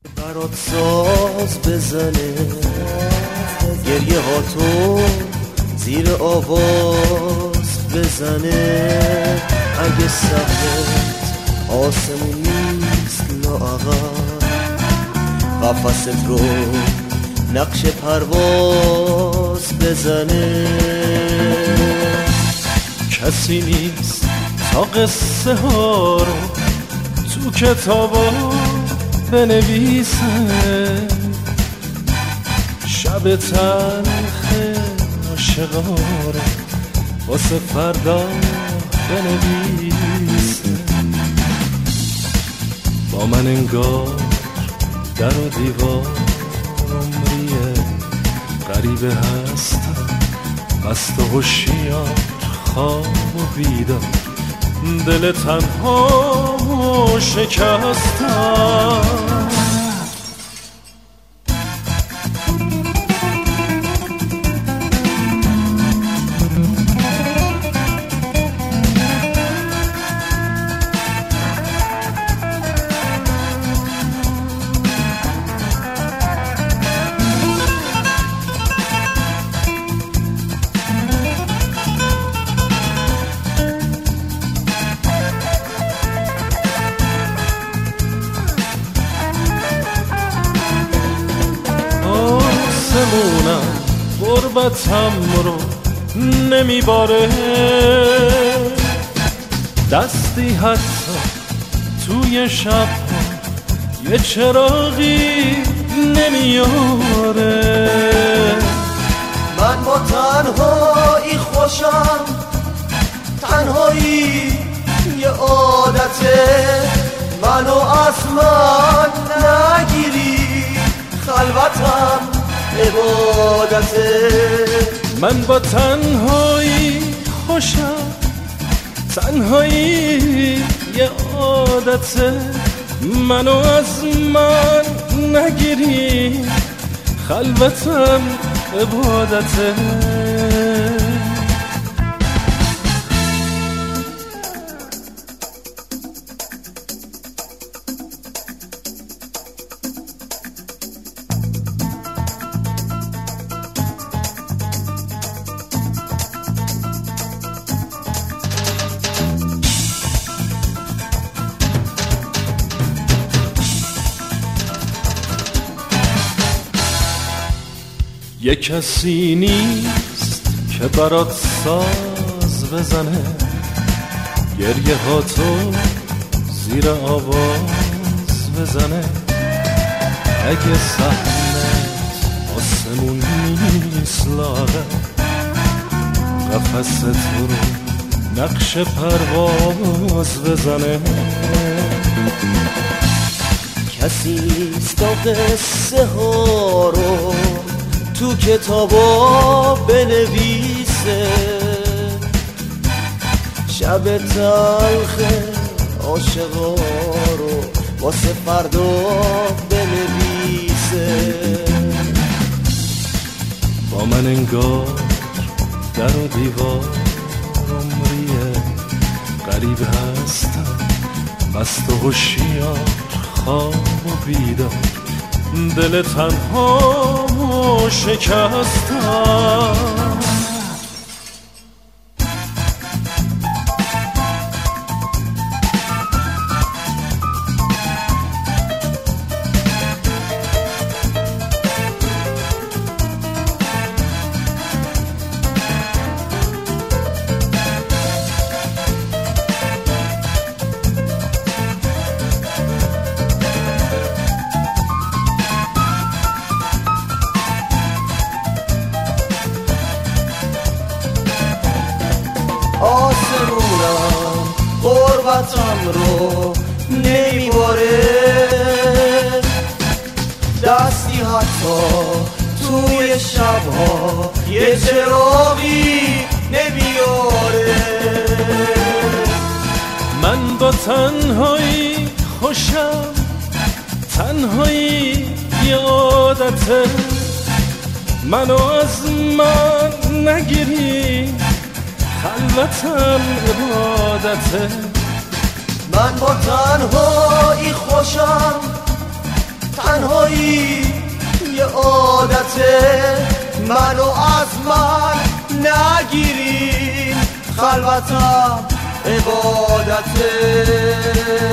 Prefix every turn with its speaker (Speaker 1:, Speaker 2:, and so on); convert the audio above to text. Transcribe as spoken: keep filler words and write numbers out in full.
Speaker 1: برات ساز بزنه گریه ها تو زیر آواز بزنه اگه سقفت آسمون نیست لااقل قفست رو نقش پرواز بزنه
Speaker 2: کسی نیست تا قصه ها رو تو کتابا بنویسه شب تلخ عاشقا رو واسه فردا بنویسه با من انگار در و دیوار عمریه غریبه هستم مست و هوشیار خواب و بیدار دل تنها و شکستم غربتم رو نمیباره دستی حتی توی شب یه چراغی نمیاره
Speaker 1: من با تنهایی خوشم تنهایی یه عادته منو از من نگیری خلوتم عبادته
Speaker 2: من با تنهایی خوشم تنهایی یه عادته منو از من نگیری خلوتم عبادته یه کسی نیست که برات ساز بزنه گریه ها تو زیر آواز بزنه اگه صحنت آسمون نیست لاغر قفص تو رو نقش پرواز بزنه
Speaker 1: کسی نیست تا قصه ها رو تو کتابا بنویسه شب تلخ عاشقا رو واسه فردا بنویسه
Speaker 2: با من انگار در و دیوار عمریه غریب هستم مست و هوشیار خواب و بیدار دل تنها و شکستم
Speaker 1: آسمونم غربتم رو نمیباره دستی حتی توی شبها یه چراغی نمیاره
Speaker 2: من با تنهایی خوشم تنهایی یه عادته منو از من نگیری خلوتم عبادته
Speaker 1: من با تنهایی خوشم تنها تنهایی یه عادته، منو از من نگیرین، خلوتم عبادته.